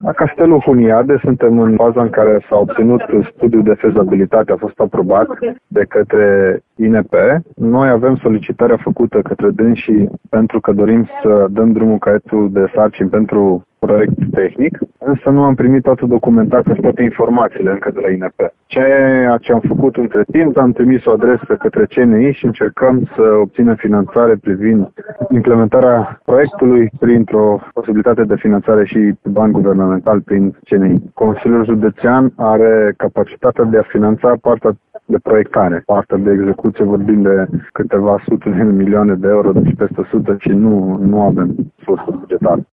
La Castelul Huniade suntem în faza în care s-a obținut studiul de fezabilitate, a fost aprobat de către INP. Noi avem solicitarea făcută către dânsii pentru că dorim să dăm drumul caietul de sarcini pentru proiect tehnic, însă nu am primit toată documentația și toate informațiile încă de la INP. Ceea ce am făcut între timp, am trimis o adresă către CNI și încercăm să obținem finanțare privind implementarea proiectului printr-o posibilitate de finanțare și bani guvernamentali prin CNI. Consiliul Județean are capacitatea de a finanța partea de proiectare. Partea de execuție vorbim de câteva sute de milioane de euro, deci peste 100 și nu avem surse bugetare.